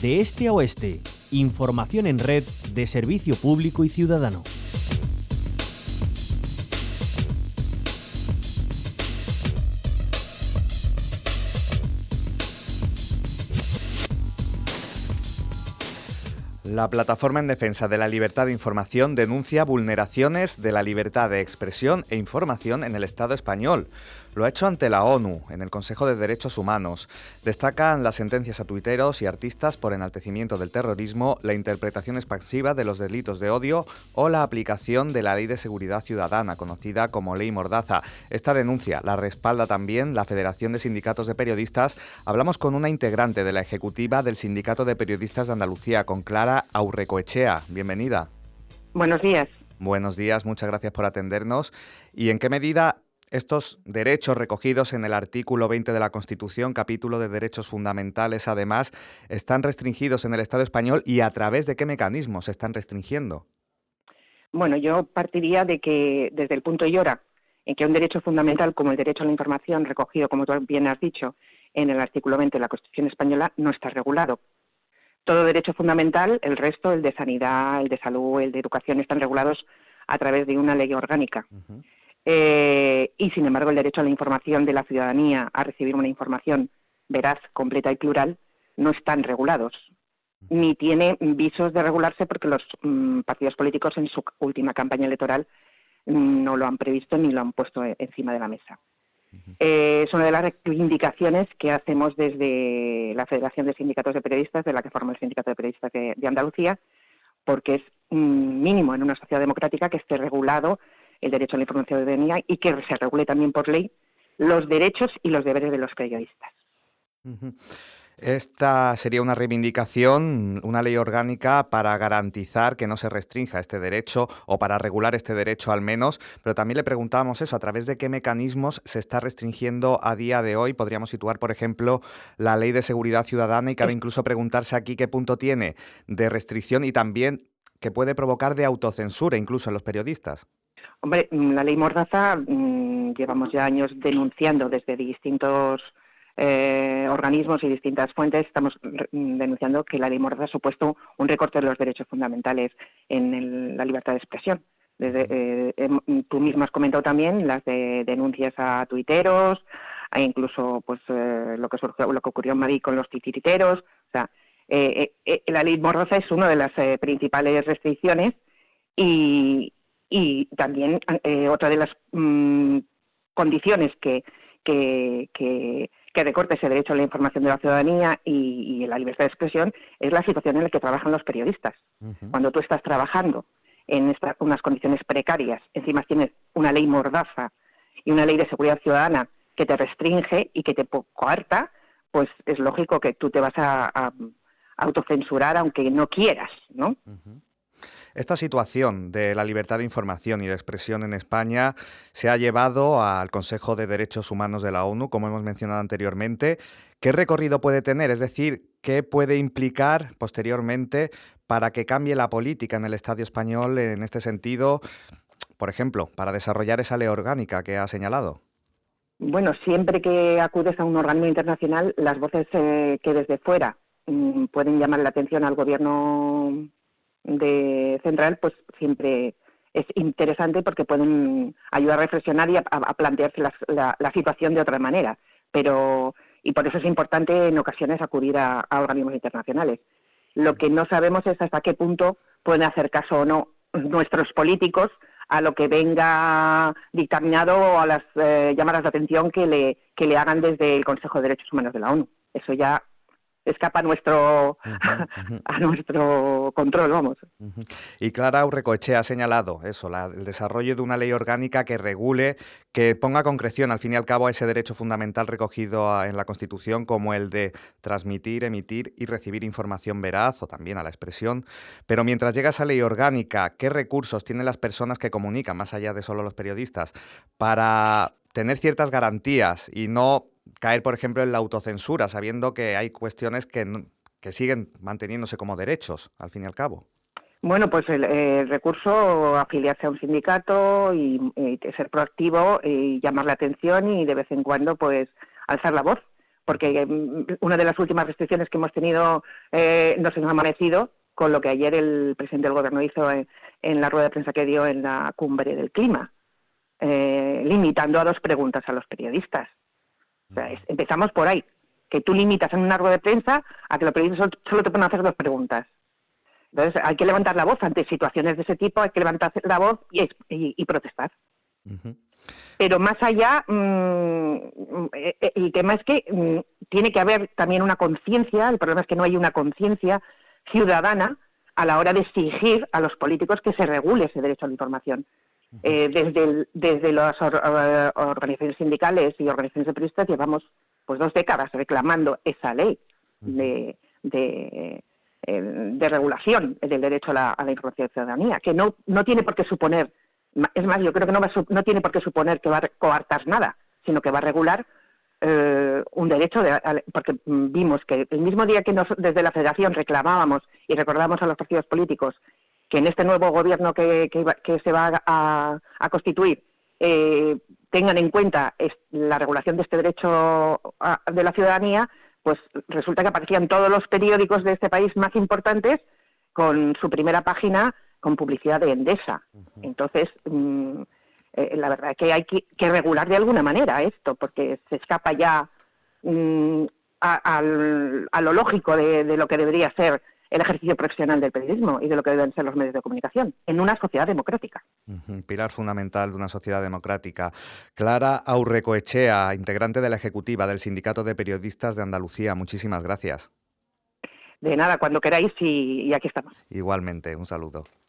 De este a oeste, información en red de servicio público y ciudadano. La Plataforma en Defensa de la Libertad de Información denuncia vulneraciones de la libertad de expresión e información en el Estado español. Lo ha hecho ante la ONU, en el Consejo de Derechos Humanos. Destacan las sentencias a tuiteros y artistas por enaltecimiento del terrorismo, la interpretación expansiva de los delitos de odio o la aplicación de la Ley de Seguridad Ciudadana, conocida como Ley Mordaza. Esta denuncia la respalda también la Federación de Sindicatos de Periodistas. Hablamos con una integrante de la ejecutiva del Sindicato de Periodistas de Andalucía, con Clara Aurrecoechea. Bienvenida. Buenos días. Buenos días, muchas gracias por atendernos. ¿Y en qué medida estos derechos recogidos en el artículo 20 de la Constitución, capítulo de derechos fundamentales, además, están restringidos en el Estado español y a través de qué mecanismos se están restringiendo? Bueno, yo partiría de que desde el punto y hora en que un derecho fundamental como el derecho a la información recogido, como tú bien has dicho, en el artículo 20 de la Constitución española, no está regulado. Todo derecho fundamental, el resto, el de sanidad, el de salud, el de educación, están regulados a través de una ley orgánica. Uh-huh. Y, sin embargo, el derecho a la información de la ciudadanía, a recibir una información veraz, completa y plural, no están regulados, ni tiene visos de regularse porque los partidos políticos en su última campaña electoral no lo han previsto ni lo han puesto encima de la mesa. Es una de las reivindicaciones que hacemos desde la Federación de Sindicatos de Periodistas, de la que forma el Sindicato de Periodistas de Andalucía, porque es mínimo en una sociedad democrática que esté regulado el derecho a la información de la ciudadanía y que se regule también por ley los derechos y los deberes de los periodistas. Uh-huh. Esta sería una reivindicación, una ley orgánica para garantizar que no se restrinja este derecho o para regular este derecho al menos, pero también le preguntábamos eso, ¿a través de qué mecanismos se está restringiendo a día de hoy? Podríamos situar, por ejemplo, la Ley de Seguridad Ciudadana y cabe incluso preguntarse aquí qué punto tiene de restricción y también que puede provocar de autocensura incluso en los periodistas. Hombre, la ley Mordaza llevamos ya años denunciando desde distintos organismos y distintas fuentes. Estamos denunciando que la ley Mordaza ha supuesto un recorte de los derechos fundamentales en la libertad de expresión. Tú mismo has comentado también las denuncias a tuiteros, e incluso pues lo que ocurrió en Madrid con los titiriteros. O sea, la ley Mordaza es una de las principales restricciones y también otra de las condiciones que recorte ese derecho a la información de la ciudadanía y la libertad de expresión es la situación en la que trabajan los periodistas. Uh-huh. Cuando tú estás trabajando en unas condiciones precarias, encima tienes una ley Mordaza y una ley de seguridad ciudadana que te restringe y que te coarta, pues es lógico que tú te vas a autocensurar aunque no quieras, ¿no? Uh-huh. Esta situación de la libertad de información y de expresión en España se ha llevado al Consejo de Derechos Humanos de la ONU, como hemos mencionado anteriormente. ¿Qué recorrido puede tener? Es decir, ¿qué puede implicar posteriormente para que cambie la política en el Estado español en este sentido, por ejemplo, para desarrollar esa ley orgánica que ha señalado? Bueno, siempre que acudes a un organismo internacional, las voces que desde fuera pueden llamar la atención al gobierno central, pues siempre es interesante porque pueden ayudar a reflexionar y a plantearse la situación de otra manera. Y por eso es importante en ocasiones acudir a organismos internacionales. Lo que no sabemos es hasta qué punto pueden hacer caso o no nuestros políticos a lo que venga dictaminado o a las llamadas de atención que le hagan desde el Consejo de Derechos Humanos de la ONU. Eso ya escapa a nuestro control, vamos. Uh-huh. Y Clara Aurrecoechea ha señalado eso, el desarrollo de una ley orgánica que regule, que ponga concreción al fin y al cabo a ese derecho fundamental recogido en la Constitución como el de transmitir, emitir y recibir información veraz o también a la expresión. Pero mientras llega esa ley orgánica, ¿qué recursos tienen las personas que comunican, más allá de solo los periodistas, para tener ciertas garantías y no caer, por ejemplo, en la autocensura, sabiendo que hay cuestiones que siguen manteniéndose como derechos, al fin y al cabo? Bueno, pues el recurso, afiliarse a un sindicato y ser proactivo y llamar la atención y de vez en cuando pues alzar la voz, porque una de las últimas restricciones que hemos tenido nos ha amanecido con lo que ayer el presidente del Gobierno hizo en la rueda de prensa que dio en la cumbre del clima, limitando a 2 preguntas a los periodistas. O sea, empezamos por ahí, que tú limitas en una rueda de prensa a que los periodistas solo te pueden hacer 2 preguntas. Entonces hay que levantar la voz ante situaciones de ese tipo, hay que levantar la voz y protestar. Uh-huh. Pero más allá, el tema es que tiene que haber también una conciencia, el problema es que no hay una conciencia ciudadana a la hora de exigir a los políticos que se regule ese derecho a la información. Desde las organizaciones sindicales y organizaciones de periodistas llevamos pues 2 décadas reclamando esa ley de regulación del derecho a la información de ciudadanía, que no tiene por qué suponer, es más, yo creo que no tiene por qué suponer que va a coartar nada, sino que va a regular un derecho, porque vimos que el mismo día que desde la Federación reclamábamos y recordábamos a los partidos políticos que en este nuevo gobierno que se va a constituir tengan en cuenta la regulación de este derecho de la ciudadanía, pues resulta que aparecían todos los periódicos de este país más importantes con su primera página con publicidad de Endesa. Entonces, la verdad es que hay que regular de alguna manera esto, porque se escapa ya a lo lógico de lo que debería ser el ejercicio profesional del periodismo y de lo que deben ser los medios de comunicación en una sociedad democrática. Pilar fundamental de una sociedad democrática. Clara Aurrecoechea, integrante de la ejecutiva del Sindicato de Periodistas de Andalucía. Muchísimas gracias. De nada, cuando queráis y aquí estamos. Igualmente, un saludo.